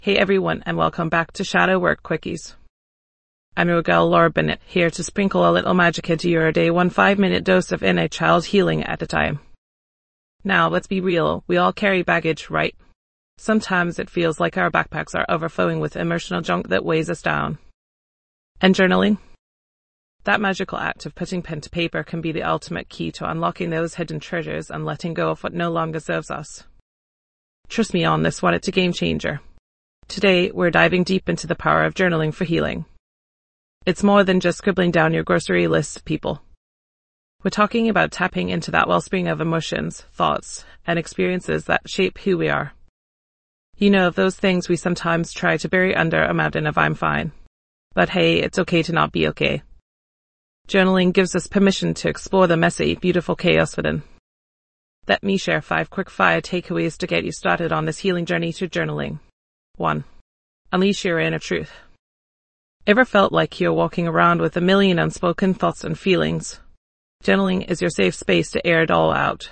Hey everyone, and welcome back to Shadow Work Quickies. I'm your girl Laura Bennett, here to sprinkle a little magic into your day, 1 5-minute dose of inner child healing at a time. Now, let's be real, we all carry baggage, right? Sometimes it feels like our backpacks are overflowing with emotional junk that weighs us down. And journaling? That magical act of putting pen to paper can be the ultimate key to unlocking those hidden treasures and letting go of what no longer serves us. Trust me on this one, it's a game changer. Today, we're diving deep into the power of journaling for healing. It's more than just scribbling down your grocery list, people. We're talking about tapping into that wellspring of emotions, thoughts, and experiences that shape who we are. You know, those things we sometimes try to bury under a mountain of I'm fine. But hey, it's okay to not be okay. Journaling gives us permission to explore the messy, beautiful chaos within. Let me share 5 quick-fire takeaways to get you started on this healing journey to journaling. 1. Unleash your inner truth. Ever felt like you're walking around with a million unspoken thoughts and feelings? Journaling is your safe space to air it all out.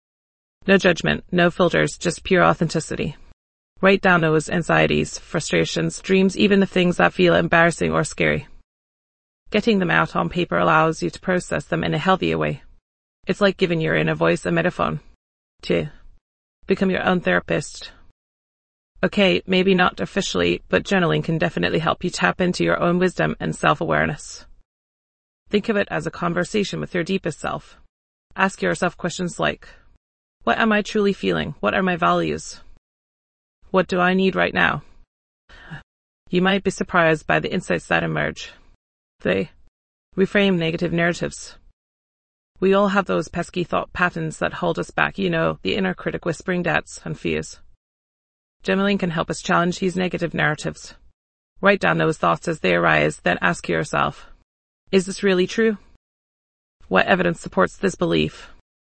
No judgment, no filters, just pure authenticity. Write down those anxieties, frustrations, dreams, even the things that feel embarrassing or scary. Getting them out on paper allows you to process them in a healthier way. It's like giving your inner voice a megaphone. 2. Become your own therapist. Okay, maybe not officially, but journaling can definitely help you tap into your own wisdom and self-awareness. Think of it as a conversation with your deepest self. Ask yourself questions like, what am I truly feeling? What are my values? What do I need right now? You might be surprised by the insights that emerge. 3. Reframe negative narratives. We all have those pesky thought patterns that hold us back, you know, the inner critic whispering doubts and fears. Journaling can help us challenge these negative narratives. Write down those thoughts as they arise, then ask yourself, is this really true? What evidence supports this belief?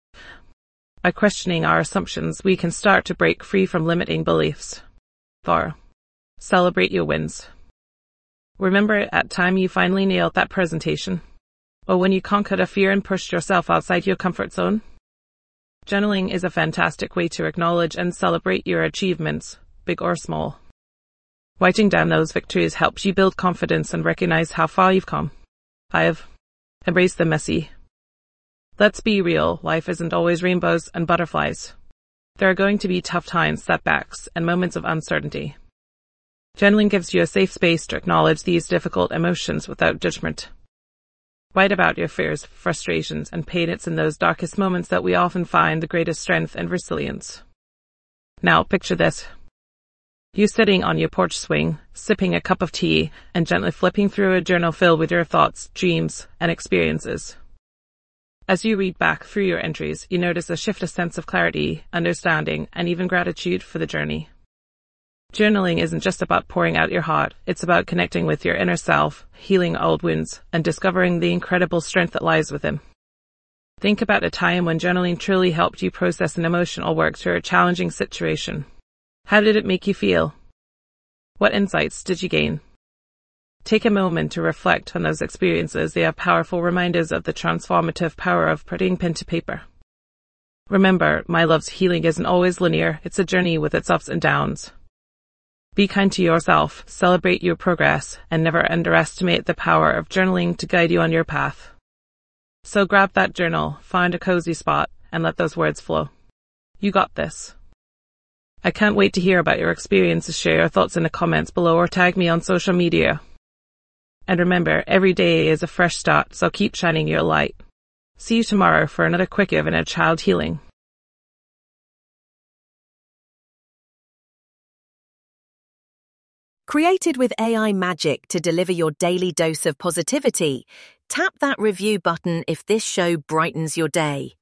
By questioning our assumptions, we can start to break free from limiting beliefs. 4. Celebrate your wins. Remember at time you finally nailed that presentation? Or when you conquered a fear and pushed yourself outside your comfort zone? Journaling is a fantastic way to acknowledge and celebrate your achievements, big or small. Writing down those victories helps you build confidence and recognize how far you've come. 5. Embrace the messy. Let's be real, life isn't always rainbows and butterflies. There are going to be tough times, setbacks, and moments of uncertainty. Journaling gives you a safe space to acknowledge these difficult emotions without judgment. Write about your fears, frustrations, and pain. It's in those darkest moments that we often find the greatest strength and resilience. Now, picture this. You sitting on your porch swing, sipping a cup of tea, and gently flipping through a journal filled with your thoughts, dreams, and experiences. As you read back through your entries, you notice a shift, a sense of clarity, understanding, and even gratitude for the journey. Journaling isn't just about pouring out your heart, it's about connecting with your inner self, healing old wounds, and discovering the incredible strength that lies within. Think about a time when journaling truly helped you process an emotion or work through a challenging situation. How did it make you feel? What insights did you gain? Take a moment to reflect on those experiences. They are powerful reminders of the transformative power of putting pen to paper. Remember, my love's healing isn't always linear, it's a journey with its ups and downs. Be kind to yourself, celebrate your progress, and never underestimate the power of journaling to guide you on your path. So grab that journal, find a cozy spot, and let those words flow. You got this. I can't wait to hear about your experiences. Share your thoughts in the comments below or tag me on social media. And remember, every day is a fresh start, so keep shining your light. See you tomorrow for another quickie of inner child healing. Created with AI magic to deliver your daily dose of positivity, tap that review button if this show brightens your day.